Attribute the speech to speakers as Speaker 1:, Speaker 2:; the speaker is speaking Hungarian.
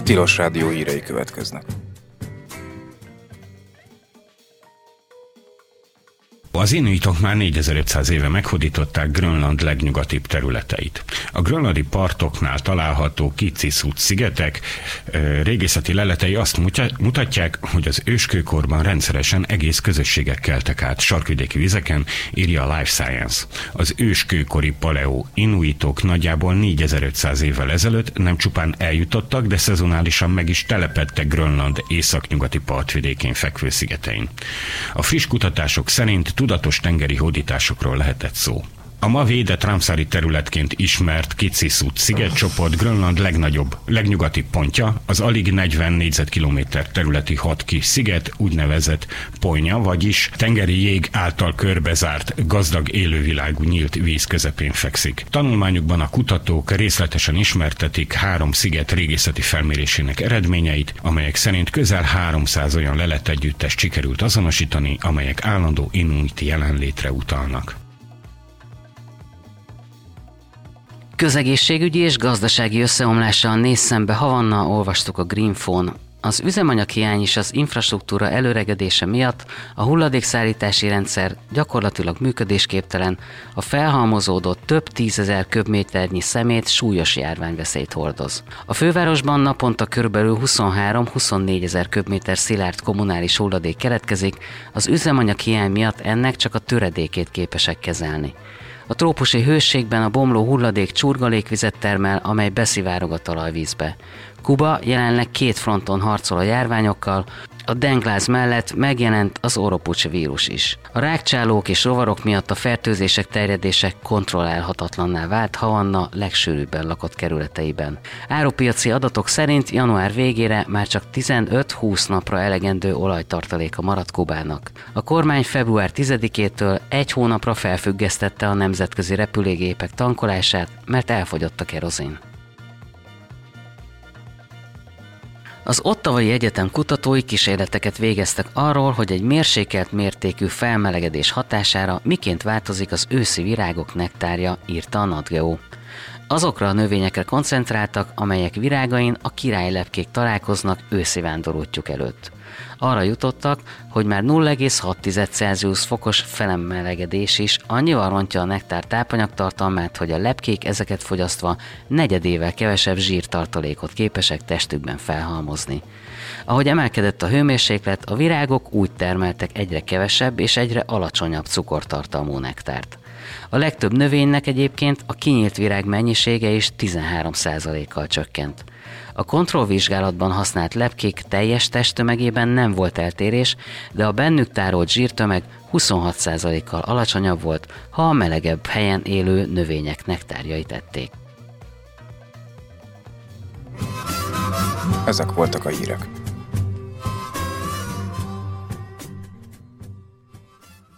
Speaker 1: Tilos Rádió hírei következnek.
Speaker 2: Az inuitok már 4500 éve meghódították Grönland legnyugatibb területeit. A grönlandi partoknál található Kitsisut szigetek régészeti leletei azt mutatják, hogy az őskőkorban rendszeresen egész közösségek keltek át sarkvidéki vizeken, írja a Life Science. Az őskőkori paleo inuitok nagyjából 4500 évvel ezelőtt nem csupán eljutottak, de szezonálisan meg is telepedtek Grönland északnyugati partvidékén fekvő szigetein. A friss kutatások szerint tudatos tengeri hódításokról lehetett szó. A ma védett Ramsari területként ismert Kitsisut szigetcsoport Grönland legnyugatibb pontja, az alig 40 négyzetkilométer területi 6 kis sziget, úgynevezett ponya, vagyis tengeri jég által körbezárt, gazdag élővilágú nyílt víz közepén fekszik. Tanulmányukban a kutatók részletesen ismertetik 3 sziget régészeti felmérésének eredményeit, amelyek szerint közel 300 olyan leletegyüttest sikerült azonosítani, amelyek állandó inuiti jelenlétre utalnak.
Speaker 3: Közegészségügyi és gazdasági összeomlással néz szembe Havanna, olvastuk a Greenphone. Az üzemanyaghiány és az infrastruktúra előregedése miatt a hulladékszállítási rendszer gyakorlatilag működésképtelen, a felhalmozódott több 10 000 köbméternyi szemét súlyos járványveszélyt hordoz. A fővárosban naponta körülbelül 23-24 000 köbméter szilárd kommunális hulladék keletkezik, az üzemanyaghiány miatt ennek csak a töredékét képesek kezelni. A trópusi hőségben a bomló hulladék csurgalékvizet termel, amely beszivárog a talajvízbe. Kuba jelenleg 2 fronton harcol a járványokkal, a dengláz mellett megjelent az Oropouche vírus is. A rágcsálók és rovarok miatt a fertőzések terjedése kontrollálhatatlanná vált Havanna legsűrűbben lakott kerületeiben. Árupiaci adatok szerint január végére már csak 15-20 napra elegendő olajtartaléka maradt Kubának. A kormány február 10-től 1 hónapra felfüggesztette a nemzetközi repülőgépek tankolását, mert elfogyott a kerozin. Az Ottawai Egyetem kutatói kísérleteket végeztek arról, hogy egy mérsékelt mértékű felmelegedés hatására miként változik az őszi virágok nektárja, írta a NatGeo. Azokra a növényekre koncentráltak, amelyek virágain a királylepkék találkoznak őszi vándorútjuk előtt. Arra jutottak, hogy már 0,6 Celsius fokos felmelegedés is annyival rontja a nektár tápanyagtartalmát, hogy a lepkék ezeket fogyasztva negyedével kevesebb zsírtartalékot képesek testükben felhalmozni. Ahogy emelkedett a hőmérséklet, a virágok úgy termeltek egyre kevesebb és egyre alacsonyabb cukortartalmú nektárt. A legtöbb növénynek egyébként a kinyílt virág mennyisége is 13%-kal csökkent. A kontrollvizsgálatban használt lepkék teljes testtömegében nem volt eltérés, de a bennük tárolt zsírtömeg 26%-kal alacsonyabb volt, ha a melegebb helyen élő növények nektárjait ették.
Speaker 1: Ezek voltak a hírek.